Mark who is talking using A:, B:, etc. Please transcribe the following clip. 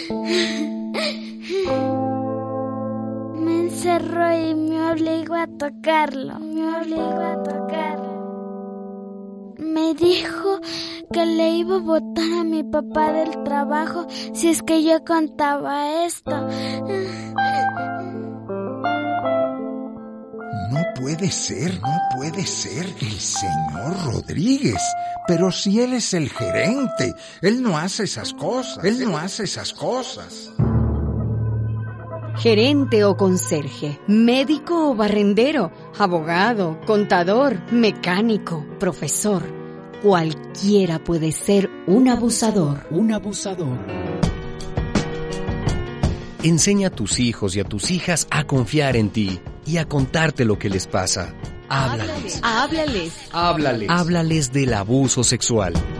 A: Me encerró y me obligó a tocarlo. Me dijo que le iba a botar a mi papá del trabajo si es que yo contaba esto.
B: No puede ser. El señor Rodríguez. Pero si él es el gerente, él no hace esas cosas.
C: Gerente o conserje, médico o barrendero, abogado, contador, mecánico, profesor. Cualquiera puede ser un abusador.
D: Enseña a tus hijos y a tus hijas a confiar en ti y a contarte lo que les pasa. Háblales.
C: Háblales.
D: Háblales del abuso sexual.